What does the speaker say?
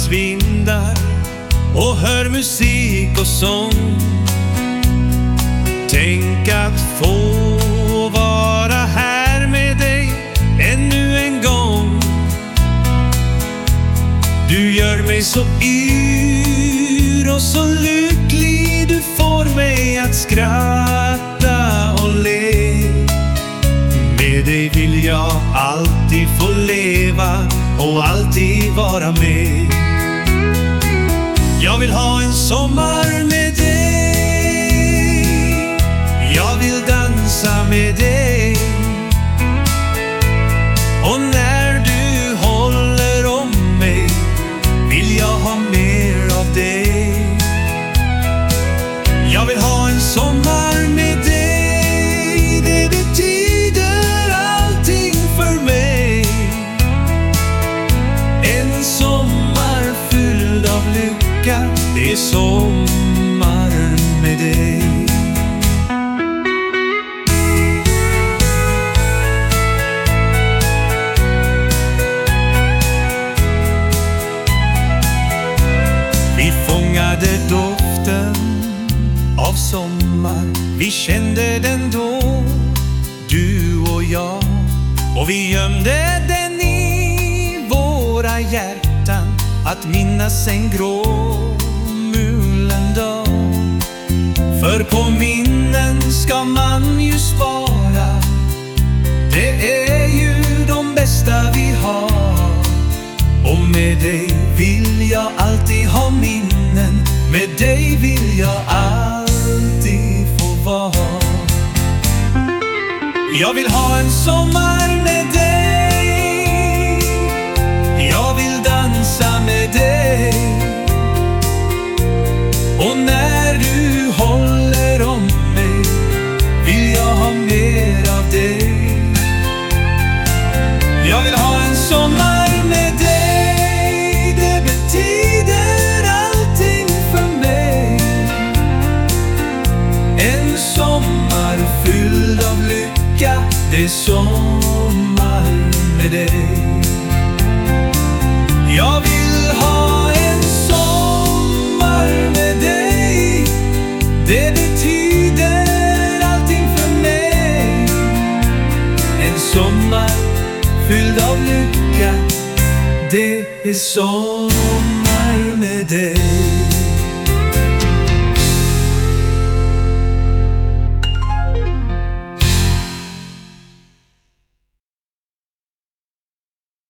sommarens vindar och hör musik och sång. Tänk att få vara här med dig ännu en gång. Du gör mig så yr och så lycklig. Du får mig att skratta och le. Med dig vill jag alltid få leva och alltid vara med. Jag vill ha en sommar med dig. Jag vill dansa med dig. Och när du håller om mig vill jag ha mer av dig. Jag vill ha en sommar med dig. Det betyder allting för mig. En sommar fylld av lycka. Det är sommar med dig. Vi fångade doften av sommar. Vi kände den då, du och jag. Och vi gömde den i våra hjärtan, att minnas en grå mulen dag. För på minnen ska man ju spara. Det är ju de bästa vi har. Och med dig vill jag alltid ha minnen. Med dig vill jag alltid få vara. Jag vill ha en sommar med dig. Jag vill dansa med dig. Och när du håller om mig vill jag ha mer av dig. Jag vill ha en sommar med dig. Det betyder allting för mig. En sommar fylld av lycka. Det är sommar med dig. Jag vill ha en sommar med dig. Det betyder allting för mig. En sommar fylld av lycka. Det är sommar med dig.